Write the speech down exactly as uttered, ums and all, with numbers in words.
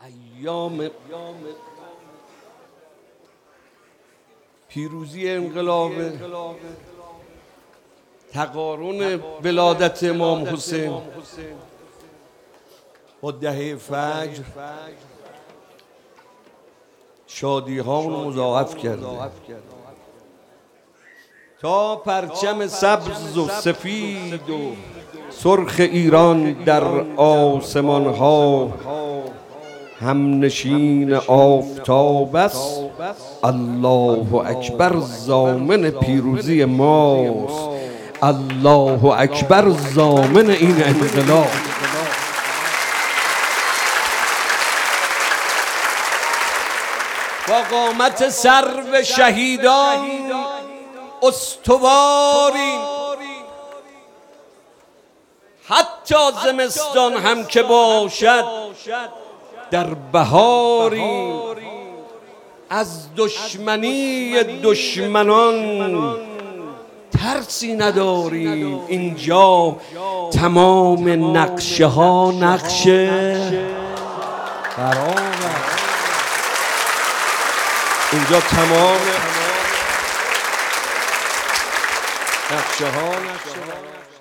ایام پیروزی انقلاب، تقارن ولادت امام حسین با دهه فجر شادی ها رو مضاعف کرده تا پرچم سبز و سفید و سرخ ایران در آسمان ها هم نشین آفتاب است. الله اکبر ضامن پیروزی ماست، الله اکبر ضامن این انقلاب. با قامت سرو شهیدان استواریم، حتی زمستان هم که باشد در بهاریم. از دشمنی دشمنان ترسی نداریم، اینجا تمام نقشه ها نقشه برام، اینجا تمام نقشه ها نقشه